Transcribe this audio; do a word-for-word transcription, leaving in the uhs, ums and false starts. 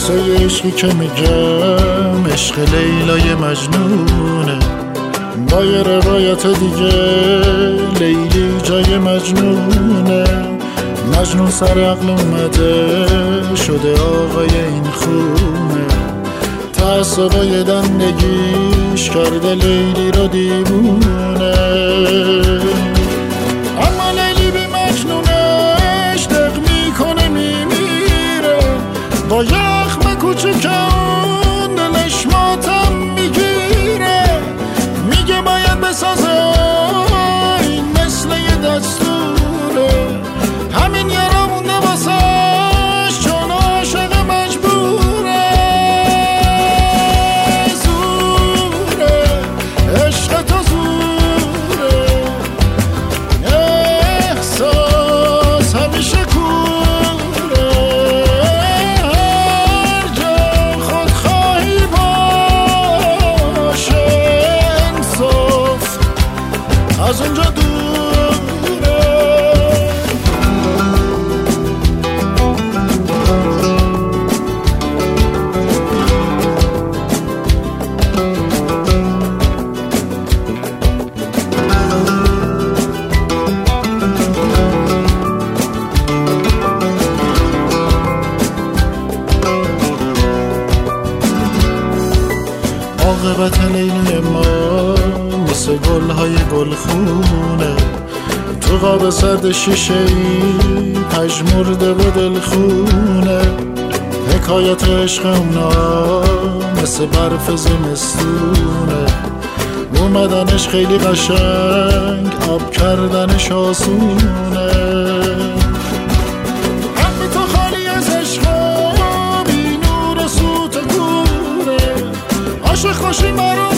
قصه عشقی که میگم عشق لیلای مجنونه، با یه روایت دیگه لیلی جای مجنونه. مجنون سر عقل اومده شده آقای این خونه، تعصبای دندگیش کرده لیلی رو دیوونه. اما لیلی بی مجنونش دق میکنه میمیره، با یخم کوچکان دلش ماتم میگیره. میگه باید بسازه این مثل یه دستوره، همین یارا مونده واسش چون عاشق مجبوره. زوره عشق تو زوره، احساس همیشه کوره. هر جا خودخواهی باشه انصاف از اونجا دوره. عاقبت لیلی ما مثل گلهای گلخونه، تو قاب سرد شیشه ای پژمرده و دلخونه. حکایت عشق اونا مثل برف زمستونه، اومدنش خیلی قشنگ آب کردنش آسونه. قلب تو خالی از عشقا بی نور و سوت و کوره، عاشق خوشی مرا